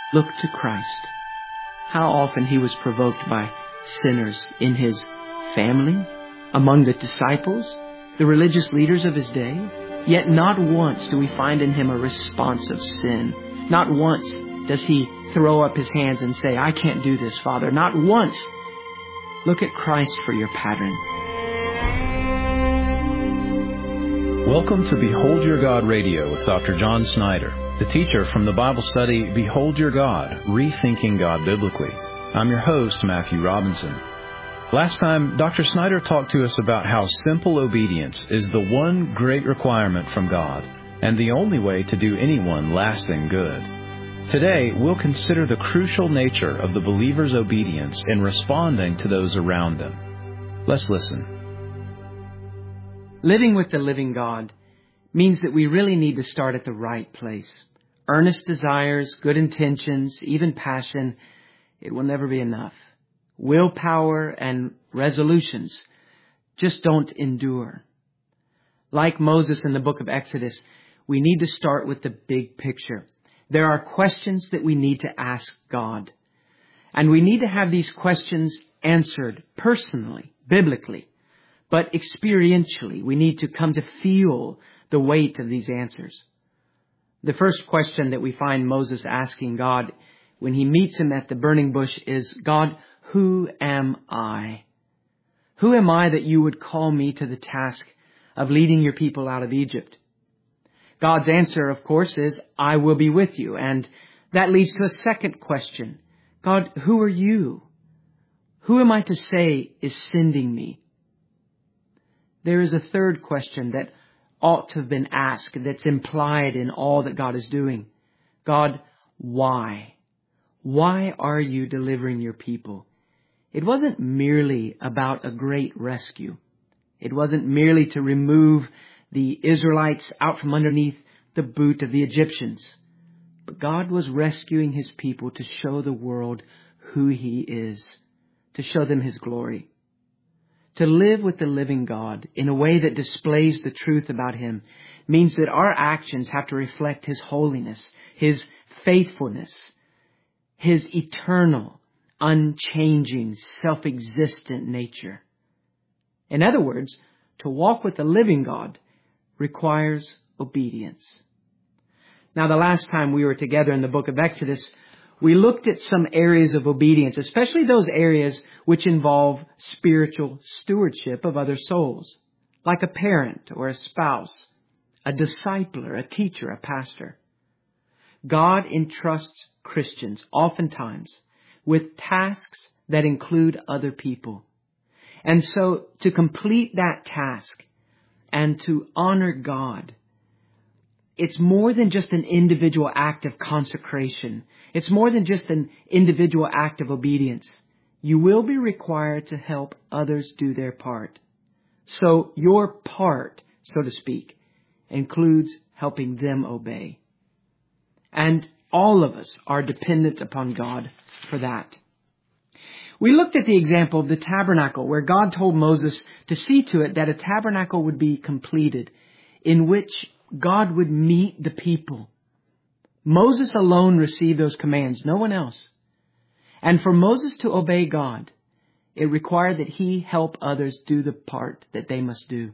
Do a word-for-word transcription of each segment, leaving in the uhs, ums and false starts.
Look to Christ. How often He was provoked by sinners in His family, among the disciples, the religious leaders of His day. Yet not once do we find in Him a response of sin. Not once does He throw up His hands and say, I can't do this, Father. Not once. Look at Christ for your pattern. Welcome to Behold Your God Radio with Doctor John Snyder, the teacher from the Bible study Behold Your God, Rethinking God Biblically. I'm your host, Matthew Robinson. Last time, Doctor Snyder talked to us about how simple obedience is the one great requirement from God and the only way to do anyone lasting good. Today, we'll consider the crucial nature of the believer's obedience in responding to those around them. Let's listen. Living with the living God means that we really need to start at the right place. Earnest desires, good intentions, even passion, it will never be enough. Willpower and resolutions just don't endure. Like Moses in the book of Exodus, we need to start with the big picture. There are questions that we need to ask God. And we need to have these questions answered personally, biblically. But experientially, we need to come to feel the weight of these answers. The first question that we find Moses asking God when he meets him at the burning bush is, God, who am I? Who am I that you would call me to the task of leading your people out of Egypt? God's answer, of course, is, I will be with you. And that leads to a second question. God, who are you? Who am I to say is sending me? There is a third question that ought to have been asked that's implied in all that God is doing. God, why? Why are you delivering your people? It wasn't merely about a great rescue. It wasn't merely to remove the Israelites out from underneath the boot of the Egyptians. But God was rescuing His people to show the world who He is, to show them His glory. To live with the living God in a way that displays the truth about Him means that our actions have to reflect His holiness, His faithfulness, His eternal, unchanging, self-existent nature. In other words, to walk with the living God requires obedience. Now, the last time we were together in the book of Exodus, we looked at some areas of obedience, especially those areas which involve spiritual stewardship of other souls, like a parent or a spouse, a discipler, a teacher, a pastor. God entrusts Christians oftentimes with tasks that include other people. And so to complete that task and to honor God, it's more than just an individual act of consecration. It's more than just an individual act of obedience. You will be required to help others do their part. So your part, so to speak, includes helping them obey. And all of us are dependent upon God for that. We looked at the example of the tabernacle, where God told Moses to see to it that a tabernacle would be completed, in which God would meet the people. Moses alone received those commands, no one else. And for Moses to obey God, it required that he help others do the part that they must do.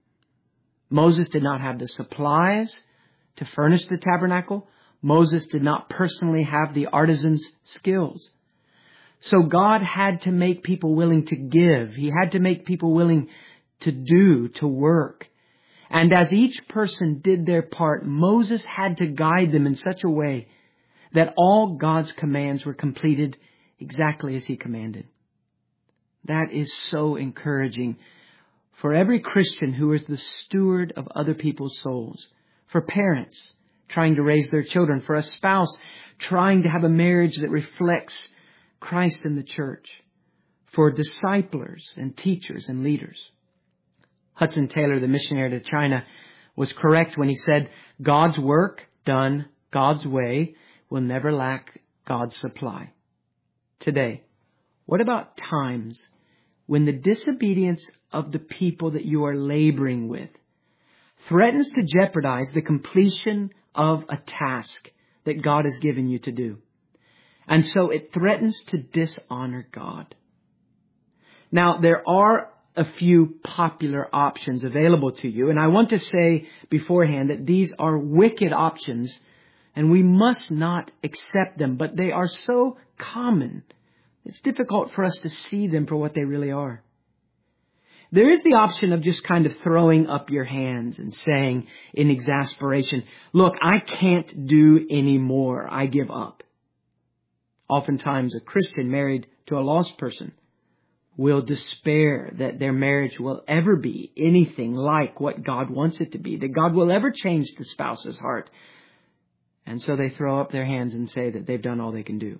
Moses did not have the supplies to furnish the tabernacle. Moses did not personally have the artisan's skills. So God had to make people willing to give. He had to make people willing to do, to work. And as each person did their part, Moses had to guide them in such a way that all God's commands were completed exactly as He commanded. That is so encouraging for every Christian who is the steward of other people's souls, for parents trying to raise their children, for a spouse trying to have a marriage that reflects Christ in the church, for disciplers and teachers and leaders. Hudson Taylor, the missionary to China, was correct when he said, God's work done God's way will never lack God's supply. Today, what about times when the disobedience of the people that you are laboring with threatens to jeopardize the completion of a task that God has given you to do? And so it threatens to dishonor God. Now, there are a few popular options available to you, and I want to say beforehand that these are wicked options, and we must not accept them, but they are so common, it's difficult for us to see them for what they really are. There is the option of just kind of throwing up your hands and saying in exasperation, look, I can't do any more. I give up. Oftentimes a Christian married to a lost person will despair that their marriage will ever be anything like what God wants it to be, that God will ever change the spouse's heart. And so they throw up their hands and say that they've done all they can do.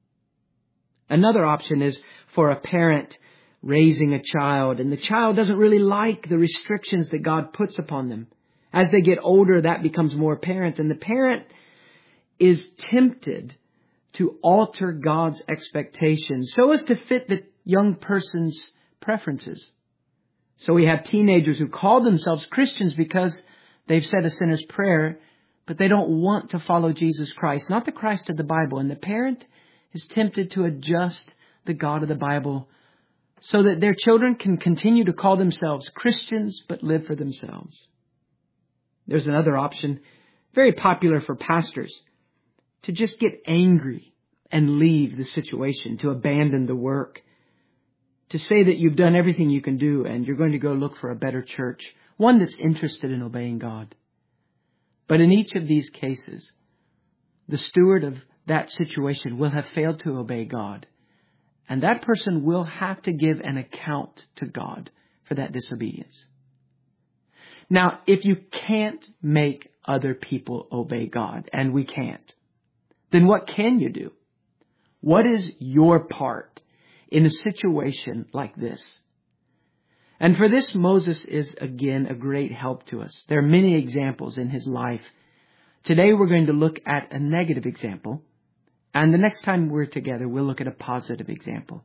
Another option is for a parent raising a child, and the child doesn't really like the restrictions that God puts upon them. As they get older, that becomes more apparent, and the parent is tempted to alter God's expectations so as to fit the young person's preferences. So we have teenagers who call themselves Christians because they've said a sinner's prayer, but they don't want to follow Jesus Christ, not the Christ of the Bible. And the parent is tempted to adjust the God of the Bible so that their children can continue to call themselves Christians but live for themselves. There's another option, very popular for pastors, to just get angry and leave the situation, to abandon the work, to say that you've done everything you can do and you're going to go look for a better church, one that's interested in obeying God. But in each of these cases, the steward of that situation will have failed to obey God. And that person will have to give an account to God for that disobedience. Now, if you can't make other people obey God, and we can't, then what can you do? What is your part in a situation like this? And for this, Moses is again a great help to us. There are many examples in his life. Today we're going to look at a negative example. And the next time we're together, we'll look at a positive example.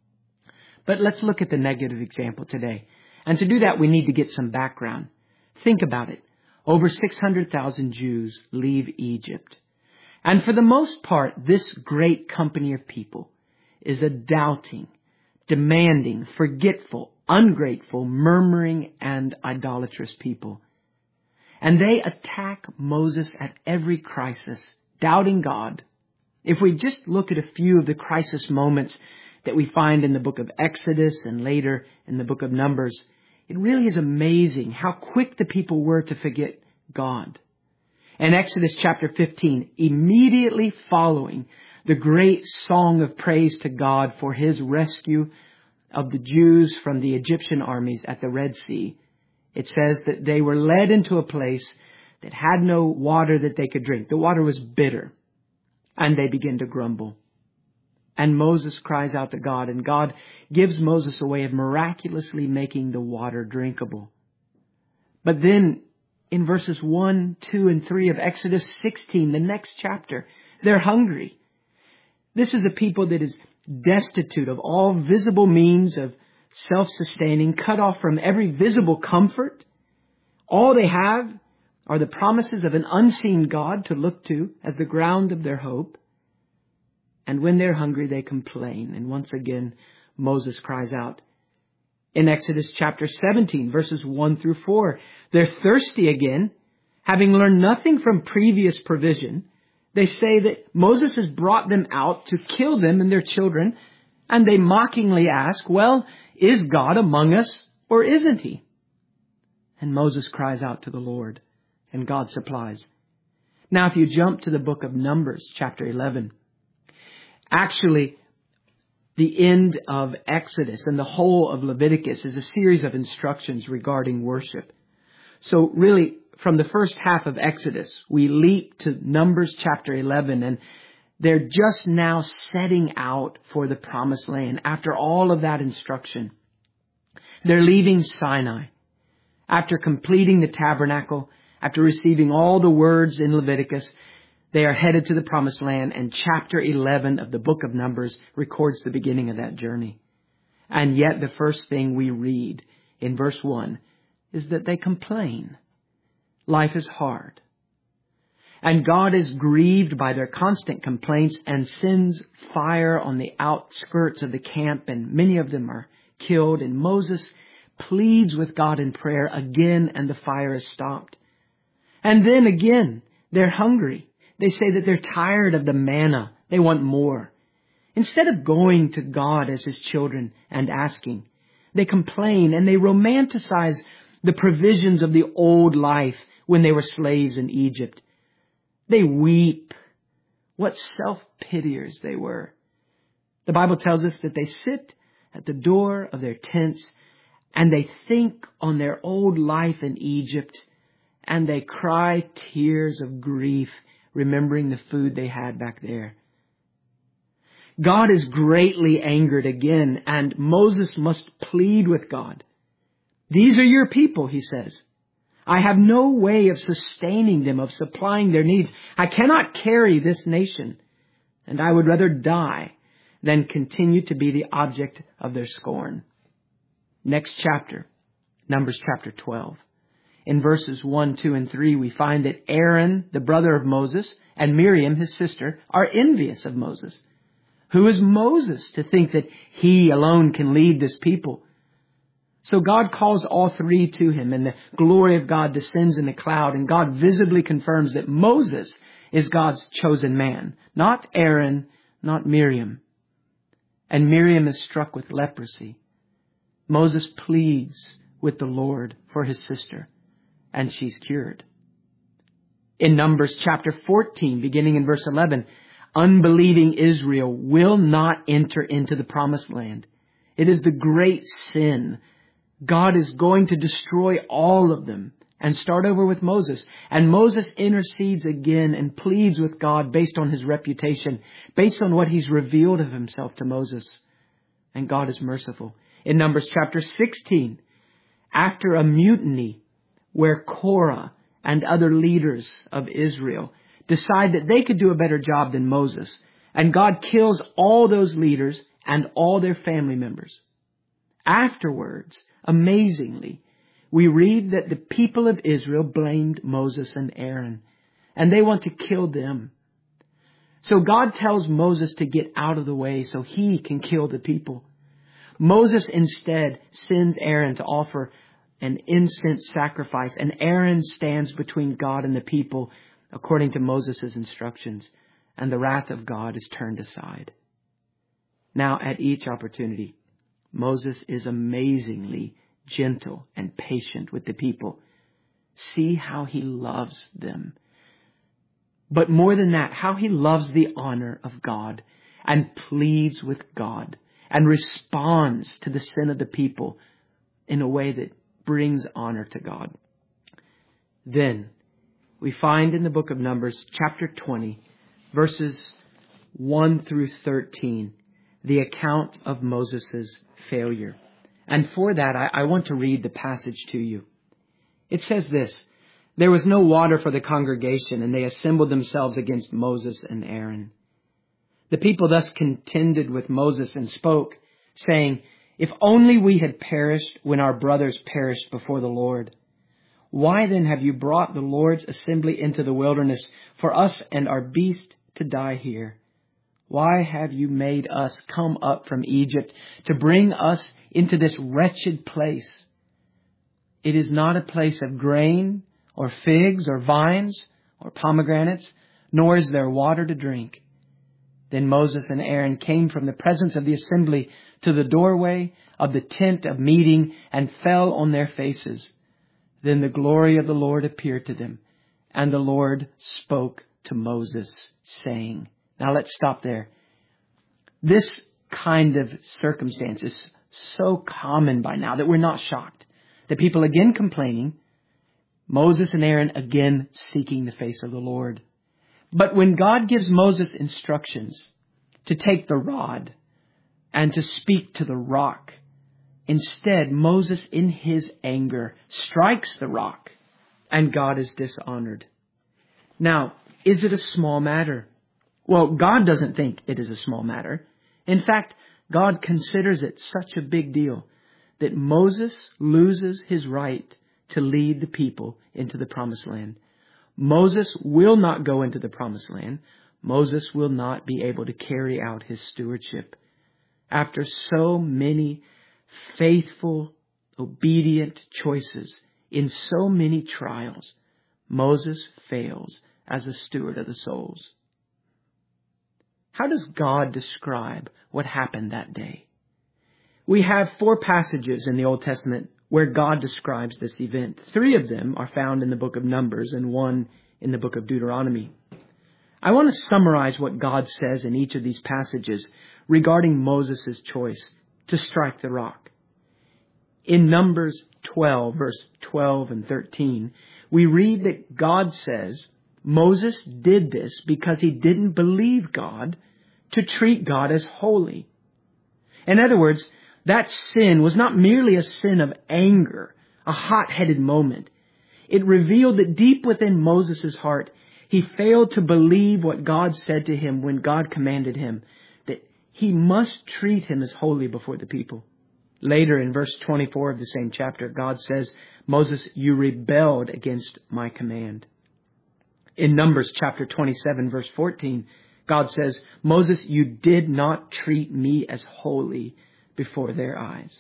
But let's look at the negative example today. And to do that, we need to get some background. Think about it. Over six hundred thousand Jews leave Egypt. And for the most part, this great company of people is a doubting, demanding, forgetful, ungrateful, murmuring, and idolatrous people. And they attack Moses at every crisis, doubting God. If we just look at a few of the crisis moments that we find in the book of Exodus and later in the book of Numbers, it really is amazing how quick the people were to forget God. In Exodus chapter fifteen, immediately following the great song of praise to God for his rescue of the Jews from the Egyptian armies at the Red Sea, it says that they were led into a place that had no water that they could drink. The water was bitter. And they begin to grumble. And Moses cries out to God, and God gives Moses a way of miraculously making the water drinkable. But then in verses one, two, and three of Exodus sixteen, the next chapter, they're hungry. This is a people that is destitute of all visible means of self-sustaining, cut off from every visible comfort. All they have are the promises of an unseen God to look to as the ground of their hope. And when they're hungry, they complain. And once again, Moses cries out. In Exodus chapter seventeen, verses one through four, they're thirsty again, having learned nothing from previous provision. They say that Moses has brought them out to kill them and their children. And they mockingly ask, well, is God among us or isn't he? And Moses cries out to the Lord. And God supplies. Now, if you jump to the book of Numbers, chapter eleven, actually, the end of Exodus and the whole of Leviticus is a series of instructions regarding worship. So really, from the first half of Exodus, we leap to Numbers chapter eleven, and they're just now setting out for the promised land after all of that instruction. They're leaving Sinai. After completing the tabernacle, after receiving all the words in Leviticus, they are headed to the promised land, and chapter eleven of the book of Numbers records the beginning of that journey. And yet the first thing we read in verse one is that they complain. Life is hard. And God is grieved by their constant complaints and sends fire on the outskirts of the camp, and many of them are killed. And Moses pleads with God in prayer again, and the fire is stopped. And then again, they're hungry. They say that they're tired of the manna. They want more. Instead of going to God as His children and asking, they complain and they romanticize the provisions of the old life when they were slaves in Egypt. They weep. What self-pitiers they were. The Bible tells us that they sit at the door of their tents and they think on their old life in Egypt, and they cry tears of grief, remembering the food they had back there. God is greatly angered again, and Moses must plead with God. These are your people, he says. I have no way of sustaining them, of supplying their needs. I cannot carry this nation, and I would rather die than continue to be the object of their scorn. Next chapter, Numbers chapter twelve. In verses one, two, and three, we find that Aaron, the brother of Moses, and Miriam, his sister, are envious of Moses. Who is Moses to think that he alone can lead this people? So God calls all three to him, and the glory of God descends in the cloud, and God visibly confirms that Moses is God's chosen man, not Aaron, not Miriam. And Miriam is struck with leprosy. Moses pleads with the Lord for his sister, and she's cured. In Numbers chapter fourteen, beginning in verse eleven, unbelieving Israel will not enter into the promised land. It is the great sin. God is going to destroy all of them and start over with Moses. And Moses intercedes again and pleads with God based on his reputation, based on what he's revealed of himself to Moses. And God is merciful. In Numbers chapter sixteen, after a mutiny where Korah and other leaders of Israel decide that they could do a better job than Moses, and God kills all those leaders and all their family members. Afterwards, amazingly, we read that the people of Israel blamed Moses and Aaron, and they want to kill them. So God tells Moses to get out of the way so he can kill the people. Moses instead sends Aaron to offer an incense sacrifice, and Aaron stands between God and the people according to Moses' instructions, and the wrath of God is turned aside. Now, at each opportunity, Moses is amazingly gentle and patient with the people. See how he loves them. But more than that, how he loves the honor of God and pleads with God and responds to the sin of the people in a way that brings honor to God. Then we find in the book of Numbers, chapter twenty, verses one through thirteen, the account of Moses' failure. And for that, I, I want to read the passage to you. It says this: there was no water for the congregation, and they assembled themselves against Moses and Aaron. The people thus contended with Moses and spoke, saying, if only we had perished when our brothers perished before the Lord. Why then have you brought the Lord's assembly into the wilderness for us and our beast to die here? Why have you made us come up from Egypt to bring us into this wretched place? It is not a place of grain or figs or vines or pomegranates, nor is there water to drink. Then Moses and Aaron came from the presence of the assembly to the doorway of the tent of meeting and fell on their faces. Then the glory of the Lord appeared to them, and the Lord spoke to Moses, saying... Now let's stop there. This kind of circumstance is so common by now that we're not shocked. The people again complaining, Moses and Aaron again seeking the face of the Lord. But when God gives Moses instructions to take the rod and to speak to the rock, instead Moses in his anger strikes the rock and God is dishonored. Now, is it a small matter? Well, God doesn't think it is a small matter. In fact, God considers it such a big deal that Moses loses his right to lead the people into the promised land. Moses will not go into the promised land. Moses will not be able to carry out his stewardship. After so many faithful, obedient choices in so many trials, Moses fails as a steward of the souls. How does God describe what happened that day? We have four passages in the Old Testament where God describes this event. Three of them are found in the book of Numbers and one in the book of Deuteronomy. I want to summarize what God says in each of these passages regarding Moses' choice to strike the rock. In Numbers twelve, verse twelve and thirteen, we read that God says Moses did this because he didn't believe God to treat God as holy. In other words, that sin was not merely a sin of anger, a hot-headed moment. It revealed that deep within Moses' heart, he failed to believe what God said to him when God commanded him, that he must treat him as holy before the people. Later in verse twenty-four of the same chapter, God says, Moses, you rebelled against my command. In Numbers chapter twenty-seven, verse fourteen, God says, Moses, you did not treat me as holy before their eyes.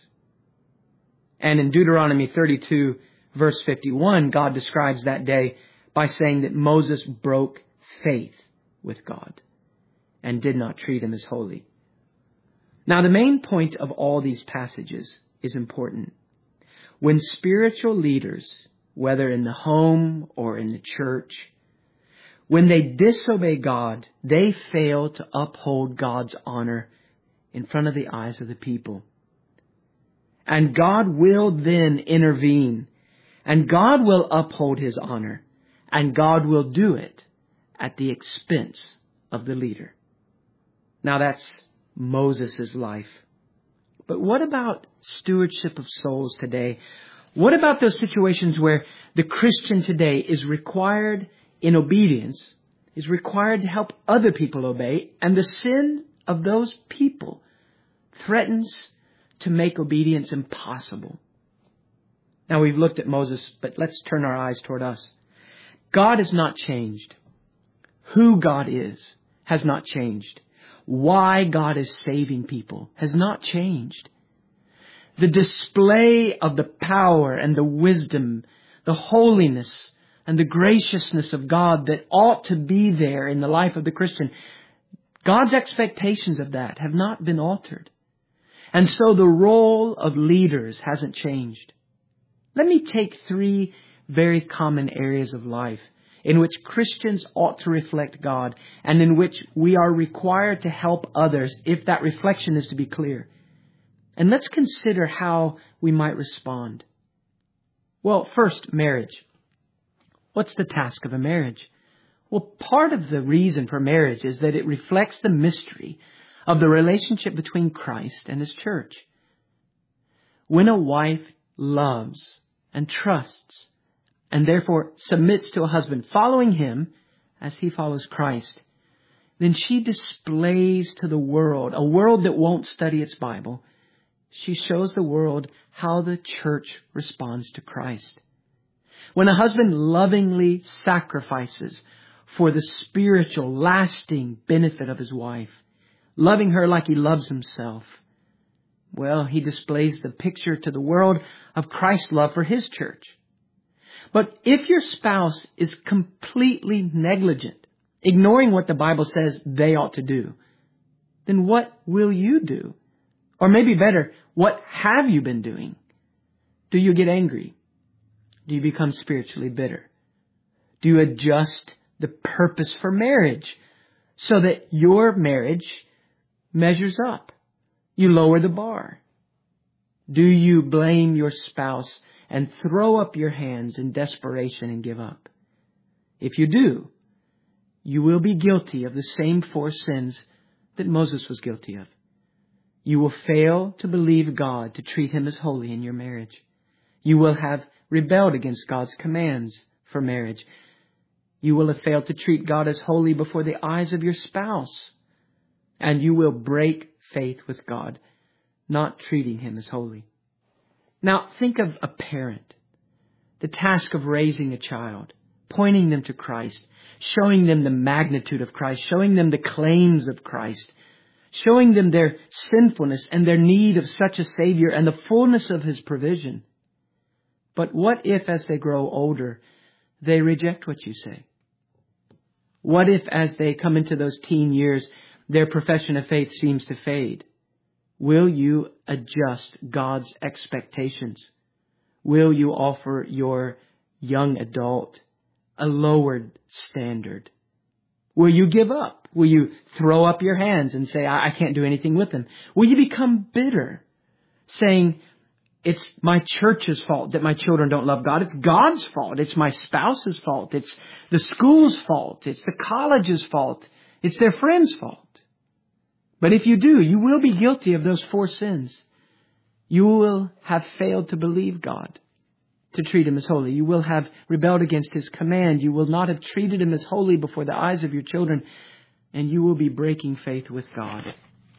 And in Deuteronomy thirty-two, verse fifty-one, God describes that day by saying that Moses broke faith with God and did not treat him as holy. Now, the main point of all these passages is important. When spiritual leaders, whether in the home or in the church, when they disobey God, they fail to uphold God's honor in front of the eyes of the people. And God will then intervene, and God will uphold his honor, and God will do it at the expense of the leader. Now that's Moses' life. But what about stewardship of souls today? What about those situations where the Christian today is required in obedience, is required to help other people obey, and the sin of those people threatens to make obedience impossible? Now, we've looked at Moses, but let's turn our eyes toward us. God has not changed. Who God is has not changed. Why God is saving people has not changed. The display of the power and the wisdom, the holiness and the graciousness of God that ought to be there in the life of the Christian, God's expectations of that have not been altered. And so the role of leaders hasn't changed. Let me take three very common areas of life in which Christians ought to reflect God and in which we are required to help others if that reflection is to be clear. And let's consider how we might respond. Well, first, marriage. What's the task of a marriage? Well, part of the reason for marriage is that it reflects the mystery of the relationship between Christ and his church. When a wife loves and trusts and therefore submits to a husband, following him as he follows Christ, then she displays to the world, a world that won't study its Bible, she shows the world how the church responds to Christ. When a husband lovingly sacrifices for the spiritual, lasting benefit of his wife, loving her like he loves himself, well, he displays the picture to the world of Christ's love for his church. But if your spouse is completely negligent, ignoring what the Bible says they ought to do, then what will you do? Or maybe better, what have you been doing? Do you get angry? Do you become spiritually bitter? Do you adjust the purpose for marriage so that your marriage measures up? You lower the bar. Do you blame your spouse and throw up your hands in desperation and give up? If you do, you will be guilty of the same four sins that Moses was guilty of. You will fail to believe God to treat him as holy in your marriage. You will have rebelled against God's commands for marriage. You will have failed to treat God as holy before the eyes of your spouse. And you will break faith with God, not treating him as holy. Now, think of a parent. The task of raising a child. pointing them to Christ, showing them the magnitude of Christ, showing them the claims of Christ, showing them their sinfulness and their need of such a Savior and the fullness of His provision. But what if, as they grow older, they reject what you say? What if, as they come into those teen years, their profession of faith seems to fade? Will you adjust God's expectations? Will you offer your young adult a lowered standard? Will you give up? Will you throw up your hands and say, I, I can't do anything with them? Will you become bitter, saying, it's my church's fault that my children don't love God. It's God's fault. It's my spouse's fault. It's the school's fault. It's the college's fault. It's their friend's fault. But if you do, you will be guilty of those four sins. You will have failed to believe God, to treat Him as holy. You will have rebelled against His command. You will not have treated Him as holy before the eyes of your children. And you will be breaking faith with God.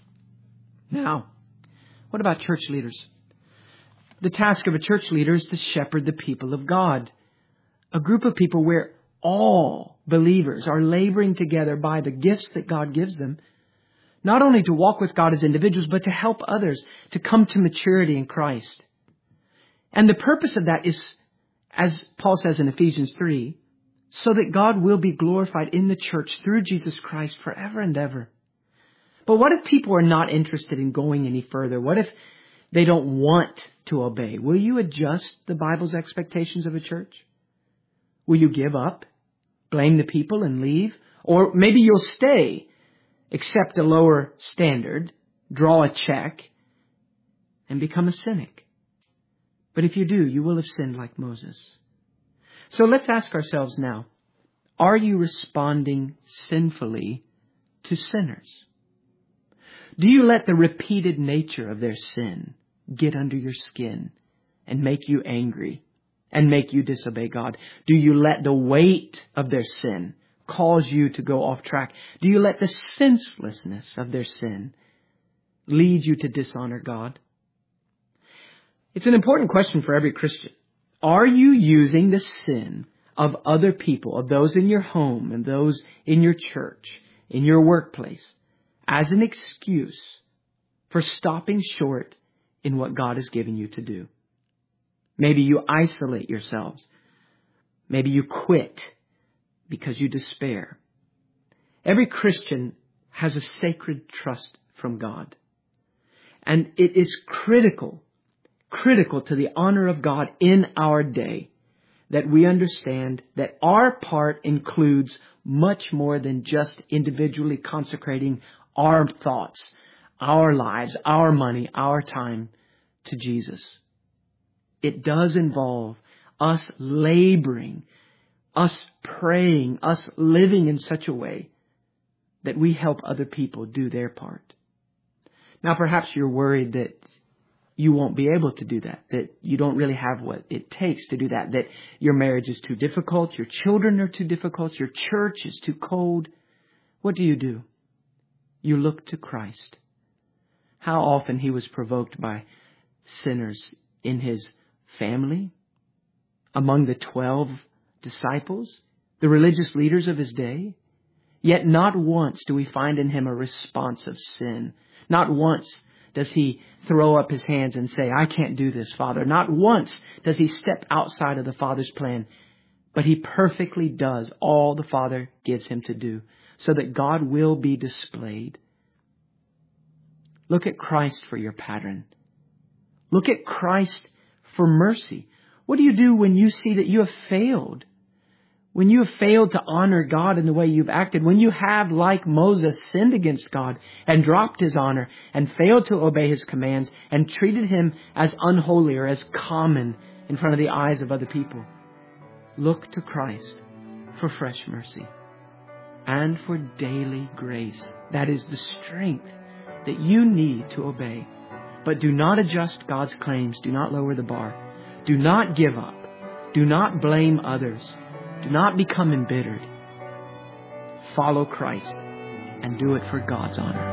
Now, what about church leaders? The task of a church leader is to shepherd the people of God. A group of people where all believers are laboring together by the gifts that God gives them, not only to walk with God as individuals, but to help others to come to maturity in Christ. And the purpose of that is, as Paul says in Ephesians three, so that God will be glorified in the church through Jesus Christ forever and ever. But what if people are not interested in going any further? What if they don't want to obey? Will you adjust the Bible's expectations of a church? Will you give up, blame the people and leave? Or maybe you'll stay, accept a lower standard, draw a check, and become a cynic. But if you do, you will have sinned like Moses. So let's ask ourselves now, are you responding sinfully to sinners? Do you let the repeated nature of their sin get under your skin and make you angry and make you disobey God? Do you let the weight of their sin cause you to go off track? Do you let the senselessness of their sin lead you to dishonor God? It's an important question for every Christian. Are you using the sin of other people, of those in your home and those in your church, in your workplace, as an excuse for stopping short in what God has given you to do? Maybe you isolate yourselves. Maybe you quit because you despair. Every Christian has a sacred trust from God. And it is critical, critical to the honor of God in our day that we understand that our part includes much more than just individually consecrating our thoughts, our lives, our money, our time to Jesus. It does involve us laboring, us praying, us living in such a way that we help other people do their part. Now, perhaps you're worried that you won't be able to do that, that you don't really have what it takes to do that, that your marriage is too difficult, your children are too difficult, your church is too cold. What do you do? You look to Christ. How often He was provoked by sinners in His family, among the twelve disciples, the religious leaders of His day. Yet not once do we find in Him a response of sin. Not once does He throw up His hands and say, I can't do this, Father. Not once does He step outside of the Father's plan. But He perfectly does all the Father gives Him to do, so that God will be displayed. Look at Christ for your pattern. Look at Christ for mercy. What do you do when you see that you have failed? When you have failed to honor God in the way you've acted, when you have, like Moses, sinned against God and dropped His honor and failed to obey His commands and treated Him as unholy or as common in front of the eyes of other people. Look to Christ for fresh mercy and for daily grace. That is the strength that you need to obey. But do not adjust God's claims. Do not lower the bar. Do not give up. Do not blame others. Do not become embittered. Follow Christ and do it for God's honor.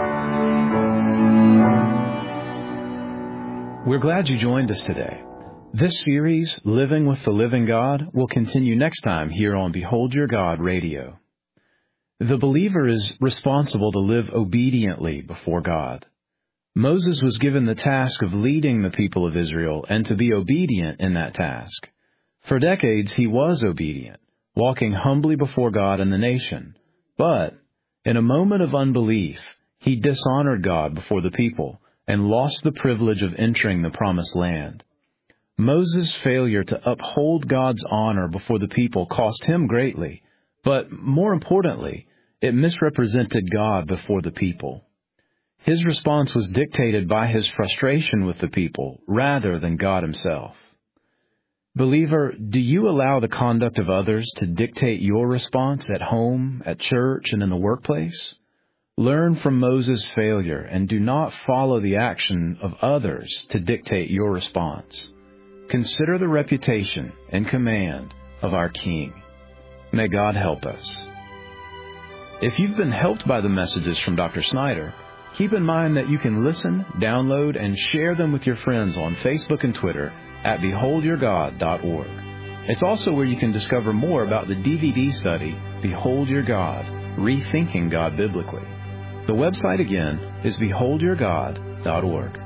We're glad you joined us today. This series, Living with the Living God, will continue next time here on Behold Your God Radio. The believer is responsible to live obediently before God. Moses was given the task of leading the people of Israel and to be obedient in that task. For decades he was obedient, walking humbly before God and the nation. But, in a moment of unbelief, he dishonored God before the people and lost the privilege of entering the promised land. Moses' failure to uphold God's honor before the people cost him greatly, but more importantly, it misrepresented God before the people. His response was dictated by his frustration with the people rather than God himself. Believer, do you allow the conduct of others to dictate your response at home, at church, and in the workplace? Learn from Moses' failure and do not follow the action of others to dictate your response. Consider the reputation and command of our King. May God help us. If you've been helped by the messages from Doctor Snyder, keep in mind that you can listen, download, and share them with your friends on Facebook and Twitter at behold your god dot org. It's also where you can discover more about the D V D study, Behold Your God, Rethinking God Biblically. The website again is behold your god dot org.